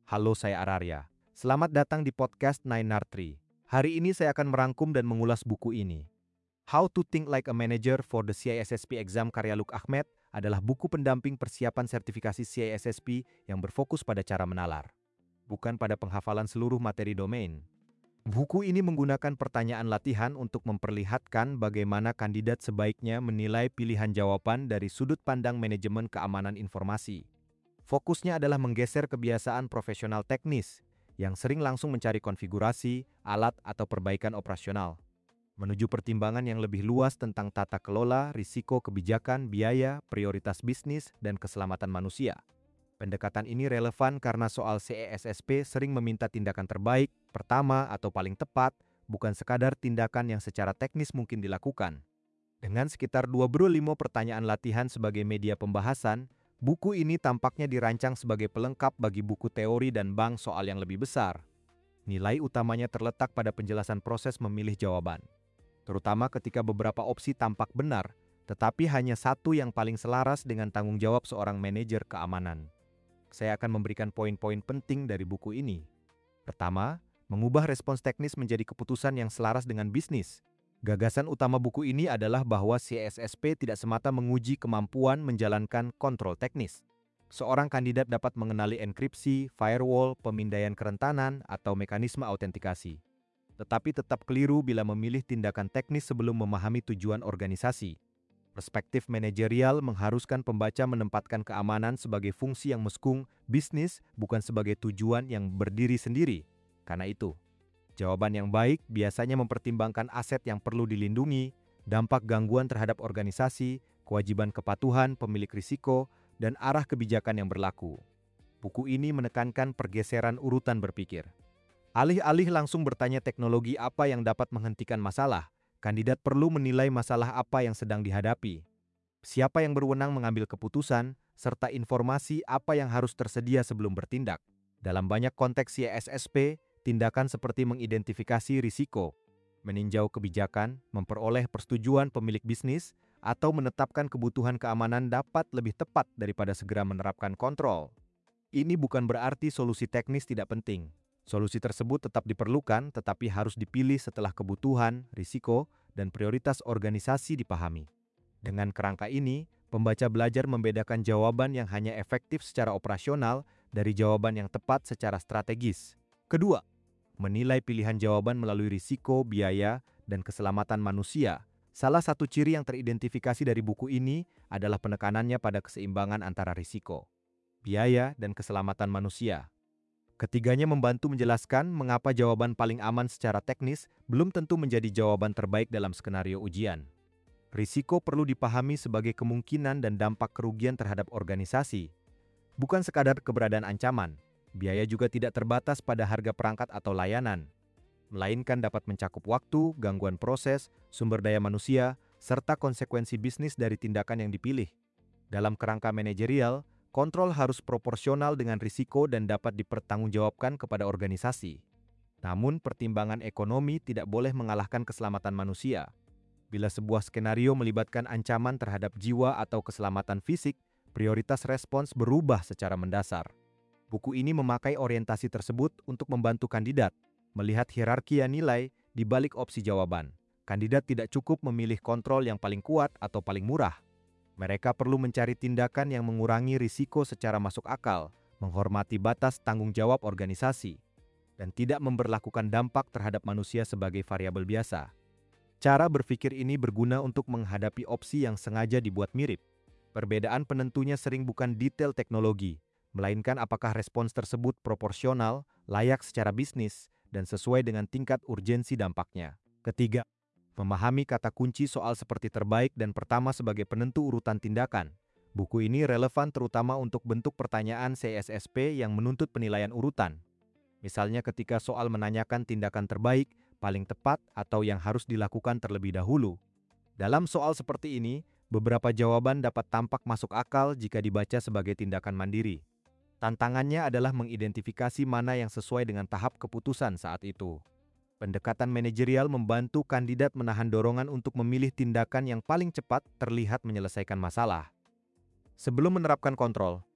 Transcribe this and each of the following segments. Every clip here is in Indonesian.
Halo, saya Ararya. Selamat datang di podcast Nine Tree. Hari ini saya akan merangkum dan mengulas buku ini. How to Think Like a Manager for the CISSP Exam karya Luke Ahmed adalah buku pendamping persiapan sertifikasi CISSP yang berfokus pada cara menalar, bukan pada penghafalan seluruh materi domain. Buku ini menggunakan pertanyaan latihan untuk memperlihatkan bagaimana kandidat sebaiknya menilai pilihan jawaban dari sudut pandang manajemen keamanan informasi. Fokusnya adalah menggeser kebiasaan profesional teknis yang sering langsung mencari konfigurasi, alat, atau perbaikan operasional, menuju pertimbangan yang lebih luas tentang tata kelola, risiko kebijakan, biaya, prioritas bisnis, dan keselamatan manusia. Pendekatan ini relevan karena soal CESSP sering meminta tindakan terbaik, pertama, atau paling tepat, bukan sekadar tindakan yang secara teknis mungkin dilakukan. Dengan sekitar 25 pertanyaan latihan sebagai media pembahasan, buku ini tampaknya dirancang sebagai pelengkap bagi buku teori dan bank soal yang lebih besar. Nilai utamanya terletak pada penjelasan proses memilih jawaban, terutama ketika beberapa opsi tampak benar, tetapi hanya satu yang paling selaras dengan tanggung jawab seorang manajer keamanan. Saya akan memberikan poin-poin penting dari buku ini. Pertama, mengubah respons teknis menjadi keputusan yang selaras dengan bisnis. Gagasan utama buku ini adalah bahwa CISSP tidak semata menguji kemampuan menjalankan kontrol teknis. Seorang kandidat dapat mengenali enkripsi, firewall, pemindaian kerentanan, atau mekanisme autentikasi. Tetapi tetap keliru bila memilih tindakan teknis sebelum memahami tujuan organisasi. Perspektif manajerial mengharuskan pembaca menempatkan keamanan sebagai fungsi yang meskung bisnis, bukan sebagai tujuan yang berdiri sendiri. Karena itu, jawaban yang baik biasanya mempertimbangkan aset yang perlu dilindungi, dampak gangguan terhadap organisasi, kewajiban kepatuhan pemilik risiko, dan arah kebijakan yang berlaku. Buku ini menekankan pergeseran urutan berpikir. Alih-alih langsung bertanya teknologi apa yang dapat menghentikan masalah, kandidat perlu menilai masalah apa yang sedang dihadapi, siapa yang berwenang mengambil keputusan, serta informasi apa yang harus tersedia sebelum bertindak. Dalam banyak konteks CISSP, tindakan seperti mengidentifikasi risiko, meninjau kebijakan, memperoleh persetujuan pemilik bisnis, atau menetapkan kebutuhan keamanan dapat lebih tepat daripada segera menerapkan kontrol. Ini bukan berarti solusi teknis tidak penting. Solusi tersebut tetap diperlukan, tetapi harus dipilih setelah kebutuhan, risiko, dan prioritas organisasi dipahami. Dengan kerangka ini, pembaca belajar membedakan jawaban yang hanya efektif secara operasional dari jawaban yang tepat secara strategis. Kedua, menilai pilihan jawaban melalui risiko, biaya, dan keselamatan manusia. Salah satu ciri yang teridentifikasi dari buku ini adalah penekanannya pada keseimbangan antara risiko, biaya, dan keselamatan manusia. Ketiganya membantu menjelaskan mengapa jawaban paling aman secara teknis belum tentu menjadi jawaban terbaik dalam skenario ujian. Risiko perlu dipahami sebagai kemungkinan dan dampak kerugian terhadap organisasi, bukan sekadar keberadaan ancaman. Biaya juga tidak terbatas pada harga perangkat atau layanan, melainkan dapat mencakup waktu, gangguan proses, sumber daya manusia, serta konsekuensi bisnis dari tindakan yang dipilih. Dalam kerangka manajerial, kontrol harus proporsional dengan risiko dan dapat dipertanggungjawabkan kepada organisasi. Namun, pertimbangan ekonomi tidak boleh mengalahkan keselamatan manusia. Bila sebuah skenario melibatkan ancaman terhadap jiwa atau keselamatan fisik, prioritas respons berubah secara mendasar. Buku ini memakai orientasi tersebut untuk membantu kandidat melihat hierarki nilai di balik opsi jawaban. Kandidat tidak cukup memilih kontrol yang paling kuat atau paling murah. Mereka perlu mencari tindakan yang mengurangi risiko secara masuk akal, menghormati batas tanggung jawab organisasi, dan tidak memberlakukan dampak terhadap manusia sebagai variabel biasa. Cara berpikir ini berguna untuk menghadapi opsi yang sengaja dibuat mirip. Perbedaan penentunya sering bukan detail teknologi, melainkan apakah respons tersebut proporsional, layak secara bisnis, dan sesuai dengan tingkat urgensi dampaknya. Ketiga, memahami kata kunci soal seperti terbaik dan pertama sebagai penentu urutan tindakan. Buku ini relevan terutama untuk bentuk pertanyaan CISSP yang menuntut penilaian urutan. Misalnya ketika soal menanyakan tindakan terbaik, paling tepat, atau yang harus dilakukan terlebih dahulu. Dalam soal seperti ini, beberapa jawaban dapat tampak masuk akal jika dibaca sebagai tindakan mandiri. Tantangannya adalah mengidentifikasi mana yang sesuai dengan tahap keputusan saat itu. Pendekatan manajerial membantu kandidat menahan dorongan untuk memilih tindakan yang paling cepat terlihat menyelesaikan masalah. Sebelum menerapkan kontrol,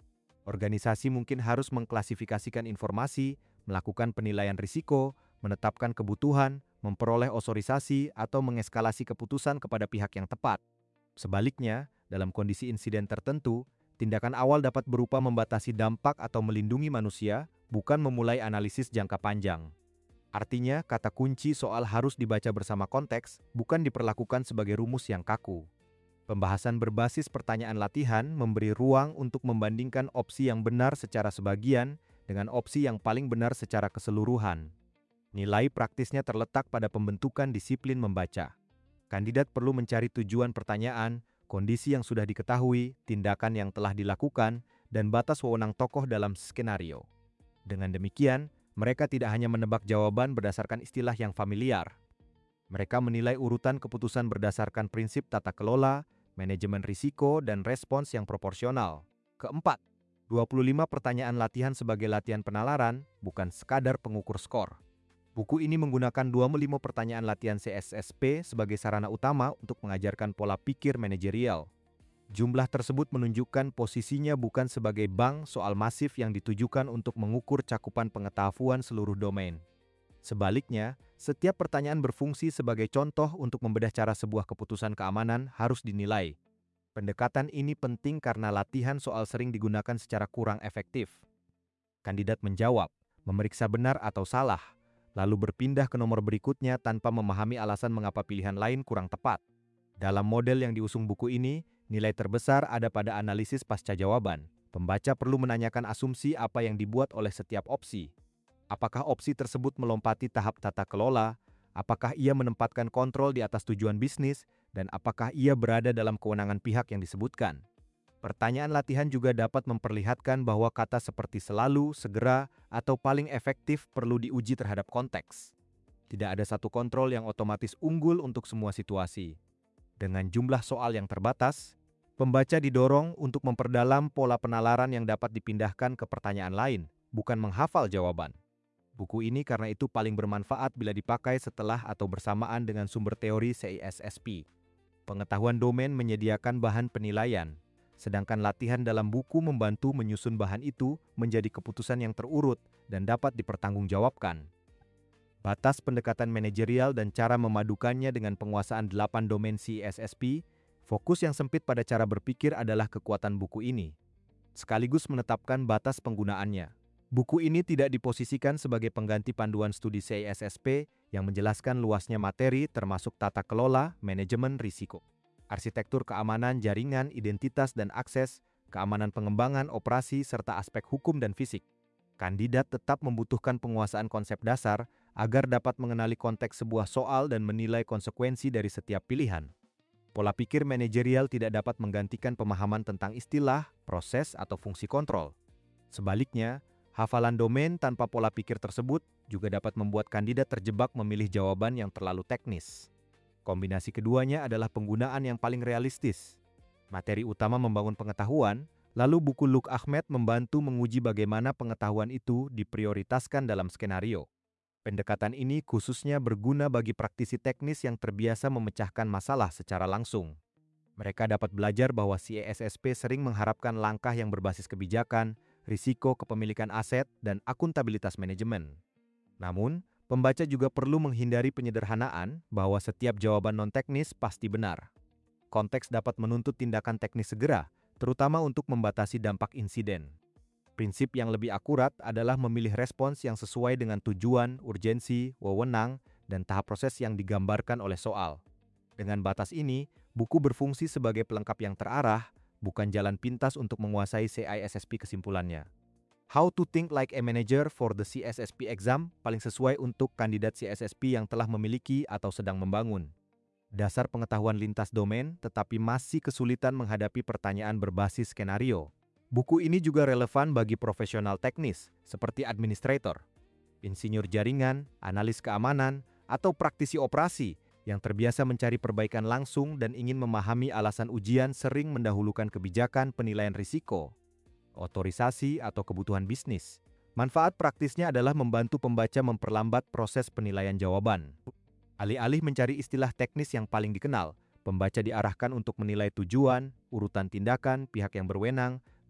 Organisasi mungkin harus mengklasifikasikan informasi, melakukan penilaian risiko, menetapkan kebutuhan, memperoleh otorisasi, atau mengeskalasi keputusan kepada pihak yang tepat. Sebaliknya, dalam kondisi insiden tertentu, tindakan awal dapat berupa membatasi dampak atau melindungi manusia, bukan memulai analisis jangka panjang. Artinya, kata kunci soal harus dibaca bersama konteks, bukan diperlakukan sebagai rumus yang kaku. Pembahasan berbasis pertanyaan latihan memberi ruang untuk membandingkan opsi yang benar secara sebagian dengan opsi yang paling benar secara keseluruhan. Nilai praktisnya terletak pada pembentukan disiplin membaca. Kandidat perlu mencari tujuan pertanyaan, kondisi yang sudah diketahui, tindakan yang telah dilakukan, dan batas wewenang tokoh dalam skenario. Dengan demikian, mereka tidak hanya menebak jawaban berdasarkan istilah yang familiar. Mereka menilai urutan keputusan berdasarkan prinsip tata kelola, manajemen risiko, dan respons yang proporsional. Keempat, 25 pertanyaan latihan sebagai latihan penalaran, bukan sekadar pengukur skor. Buku ini menggunakan 25 pertanyaan latihan CSSP sebagai sarana utama untuk mengajarkan pola pikir manajerial. Jumlah tersebut menunjukkan posisinya bukan sebagai bank soal masif yang ditujukan untuk mengukur cakupan pengetahuan seluruh domain. Sebaliknya, setiap pertanyaan berfungsi sebagai contoh untuk membedah cara sebuah keputusan keamanan harus dinilai. Pendekatan ini penting karena latihan soal sering digunakan secara kurang efektif. Kandidat menjawab, memeriksa benar atau salah, lalu berpindah ke nomor berikutnya tanpa memahami alasan mengapa pilihan lain kurang tepat. Dalam model yang diusung buku ini, nilai terbesar ada pada analisis pasca jawaban. Pembaca perlu menanyakan asumsi apa yang dibuat oleh setiap opsi. Apakah opsi tersebut melompati tahap tata kelola? Apakah ia menempatkan kontrol di atas tujuan bisnis? Dan apakah ia berada dalam kewenangan pihak yang disebutkan? Pertanyaan latihan juga dapat memperlihatkan bahwa kata seperti selalu, segera, atau paling efektif perlu diuji terhadap konteks. Tidak ada satu kontrol yang otomatis unggul untuk semua situasi. Dengan jumlah soal yang terbatas, pembaca didorong untuk memperdalam pola penalaran yang dapat dipindahkan ke pertanyaan lain, bukan menghafal jawaban. Buku ini karena itu paling bermanfaat bila dipakai setelah atau bersamaan dengan sumber teori CISSP. Pengetahuan domain menyediakan bahan penilaian, sedangkan latihan dalam buku membantu menyusun bahan itu menjadi keputusan yang terurut dan dapat dipertanggungjawabkan. Batas pendekatan manajerial dan cara memadukannya dengan penguasaan 8 domain CISSP, fokus yang sempit pada cara berpikir adalah kekuatan buku ini, sekaligus menetapkan batas penggunaannya. Buku ini tidak diposisikan sebagai pengganti panduan studi CISSP yang menjelaskan luasnya materi termasuk tata kelola, manajemen risiko, arsitektur keamanan, jaringan, identitas dan akses, keamanan pengembangan, operasi, serta aspek hukum dan fisik. Kandidat tetap membutuhkan penguasaan konsep dasar agar dapat mengenali konteks sebuah soal dan menilai konsekuensi dari setiap pilihan. Pola pikir manajerial tidak dapat menggantikan pemahaman tentang istilah, proses, atau fungsi kontrol. Sebaliknya, hafalan domain tanpa pola pikir tersebut juga dapat membuat kandidat terjebak memilih jawaban yang terlalu teknis. Kombinasi keduanya adalah penggunaan yang paling realistis. Materi utama membangun pengetahuan, lalu buku Luc Ahmed membantu menguji bagaimana pengetahuan itu diprioritaskan dalam skenario. Pendekatan ini khususnya berguna bagi praktisi teknis yang terbiasa memecahkan masalah secara langsung. Mereka dapat belajar bahwa CISSP sering mengharapkan langkah yang berbasis kebijakan, risiko kepemilikan aset, dan akuntabilitas manajemen. Namun, pembaca juga perlu menghindari penyederhanaan bahwa setiap jawaban non-teknis pasti benar. Konteks dapat menuntut tindakan teknis segera, terutama untuk membatasi dampak insiden. Prinsip yang lebih akurat adalah memilih respons yang sesuai dengan tujuan, urgensi, wewenang, dan tahap proses yang digambarkan oleh soal. Dengan batas ini, buku berfungsi sebagai pelengkap yang terarah, bukan jalan pintas untuk menguasai CISSP kesimpulannya. How to Think Like a Manager for the CISSP Exam paling sesuai untuk kandidat CISSP yang telah memiliki atau sedang membangun dasar pengetahuan lintas domain tetapi masih kesulitan menghadapi pertanyaan berbasis skenario. Buku ini juga relevan bagi profesional teknis seperti administrator, insinyur jaringan, analis keamanan, atau praktisi operasi yang terbiasa mencari perbaikan langsung dan ingin memahami alasan ujian sering mendahulukan kebijakan penilaian risiko, otorisasi, atau kebutuhan bisnis. Manfaat praktisnya adalah membantu pembaca memperlambat proses penilaian jawaban. Alih-alih mencari istilah teknis yang paling dikenal, pembaca diarahkan untuk menilai tujuan, urutan tindakan, pihak yang berwenang,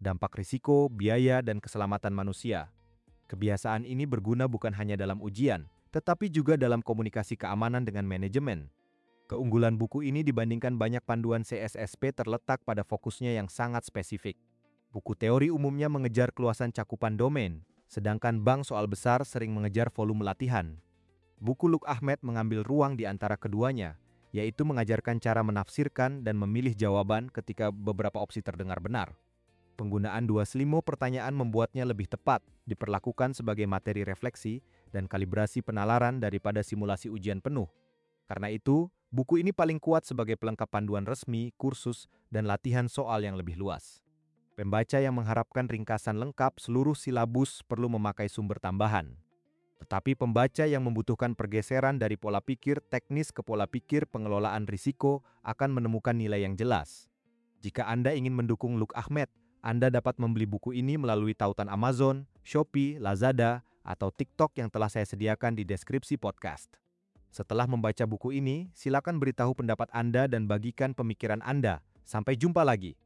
dampak risiko, biaya, dan keselamatan manusia. Kebiasaan ini berguna bukan hanya dalam ujian, tetapi juga dalam komunikasi keamanan dengan manajemen. Keunggulan buku ini dibandingkan banyak panduan CSSP terletak pada fokusnya yang sangat spesifik. Buku teori umumnya mengejar keluasan cakupan domain, sedangkan bank soal besar sering mengejar volume latihan. Buku Luq Ahmed mengambil ruang di antara keduanya, yaitu mengajarkan cara menafsirkan dan memilih jawaban ketika beberapa opsi terdengar benar. Penggunaan dua selimo pertanyaan membuatnya lebih tepat, diperlakukan sebagai materi refleksi dan kalibrasi penalaran daripada simulasi ujian penuh. Karena itu, buku ini paling kuat sebagai pelengkap panduan resmi, kursus, dan latihan soal yang lebih luas. Pembaca yang mengharapkan ringkasan lengkap seluruh silabus perlu memakai sumber tambahan. Tetapi pembaca yang membutuhkan pergeseran dari pola pikir teknis ke pola pikir pengelolaan risiko akan menemukan nilai yang jelas. Jika Anda ingin mendukung Luq Ahmed, Anda dapat membeli buku ini melalui tautan Amazon, Shopee, Lazada, atau TikTok yang telah saya sediakan di deskripsi podcast. Setelah membaca buku ini, silakan beritahu pendapat Anda dan bagikan pemikiran Anda. Sampai jumpa lagi.